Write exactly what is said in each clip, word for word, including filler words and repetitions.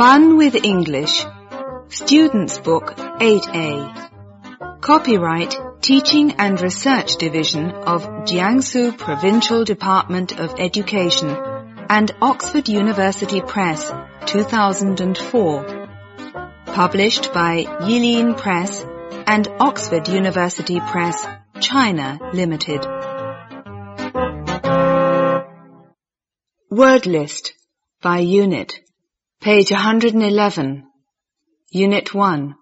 Fun with English. Students' Book eight A. Copyright Teaching and Research Division of Jiangsu Provincial Department of Education and Oxford University Press, two thousand four. Published by Yilin Press and Oxford University Press, China Limited. Word list by unit. Page one hundred eleven. Unit one.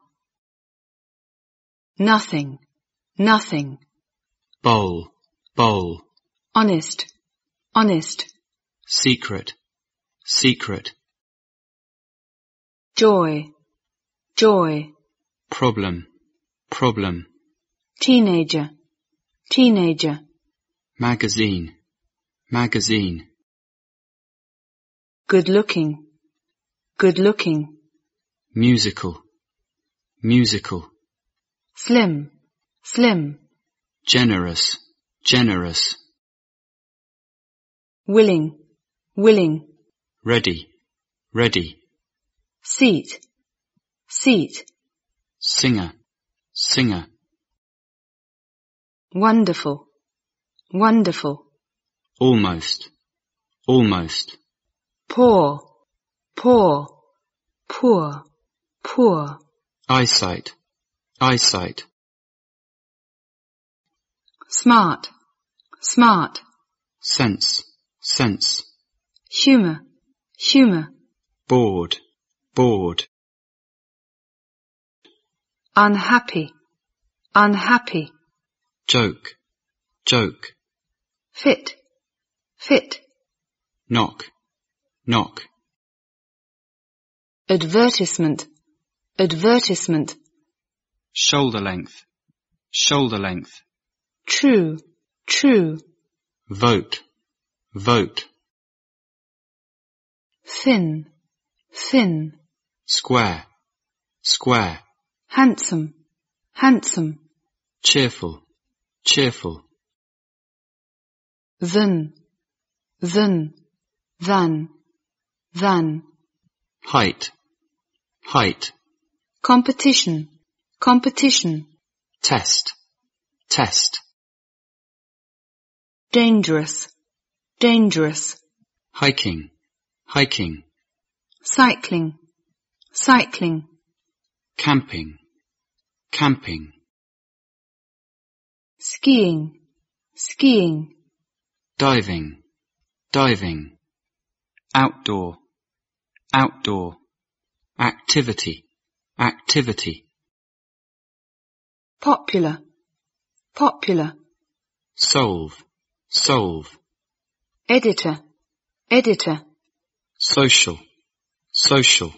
Nothing, nothing. Bowl, bowl. Honest, honest. Secret, secret. Joy, joy. Problem, problem. Teenager, teenager. Magazine, magazine. Good looking, good looking. Musical, musical. Slim, slim. Generous, generous. Willing, willing. Ready, ready. Seat, seat. Singer, singer. Wonderful, wonderful. Almost, almost. Poor, poor, poor, poor. Eyesight, eyesight. Smart, smart. Sense, sense. Humour, humour. Bored, bored. Unhappy, unhappy. Joke, joke. Fit, fit. Knock, knock. Advertisement, advertisement. Shoulder length, shoulder length. True, true. Vote, vote. Thin, thin. Square, square. Handsome, handsome. Cheerful, cheerful. Than, than, than, than. Height, height. Competition, competition. Test, test. Dangerous, dangerous. Hiking, hiking. Cycling, cycling. Camping, camping. Skiing, skiing. Diving, diving. Outdoor, outdoor. Activity, activity. Popular, popular. Solve, solve. Editor, editor. Social, social.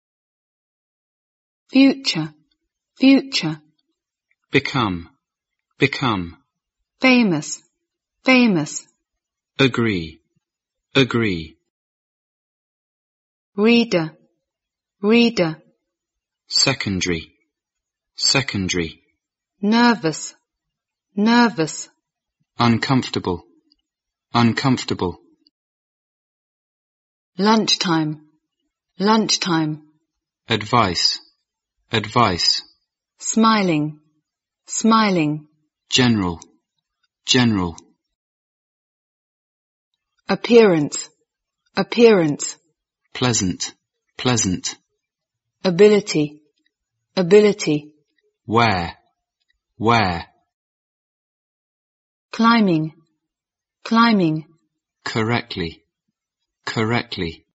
Future, future. Become, become. Famous, famous. Agree, agree. Reader, reader. Secondary, secondary. Nervous, nervous. Uncomfortable, uncomfortable. Lunchtime, lunchtime. Advice, advice. Smiling, smiling. General, general. Appearance, appearance. Pleasant, pleasant. Ability, ability. Where, where. Climbing, climbing. Correctly, correctly.